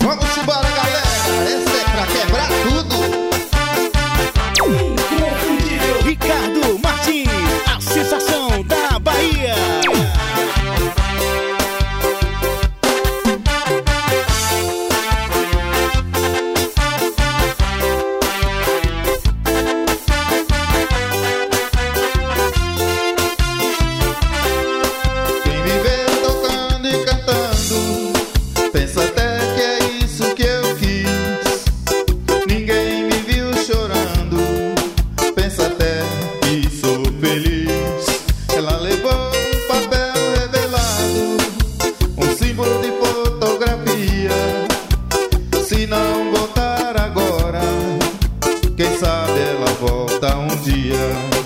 Vamos embora, galera. Essa é pra quebrar tudo. Inconfundível Ricardo Martins, a sensação da Bahia. Quem me vê tocando e cantando pensa até que é isso que eu quis. Ninguém me viu chorando, pensa até que sou feliz. Ela levou um papel revelado, um símbolo de fotografia. Se não voltar agora, quem sabe ela volta um dia.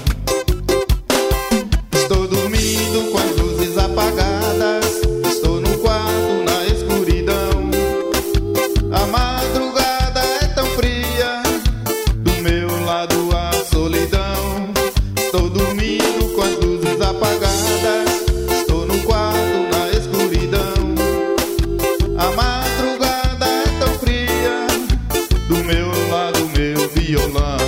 Estou dormindo com as luzes apagadas, estou no quarto na escuridão. A madrugada é tão fria, do meu lado a solidão. Estou dormindo com as luzes apagadas, estou no quarto na escuridão. A madrugada é tão fria, do meu lado meu violão.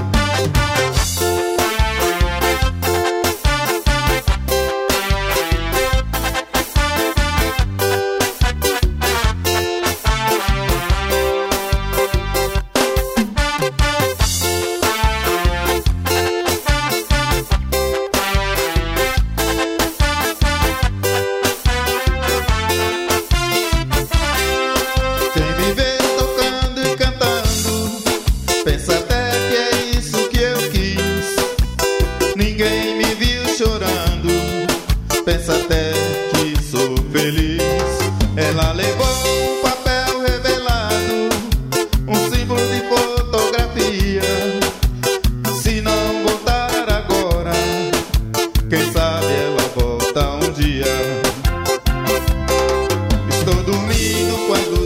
Quem me vê tocando e cantando pensa até que é isso que eu quis. Ninguém me viu chorando, pensa até que sou feliz. Ela levou um papel revelado, um símbolo de fotografia. Se não voltar agora, quem sabe ela volta um dia. Estou dormindo quando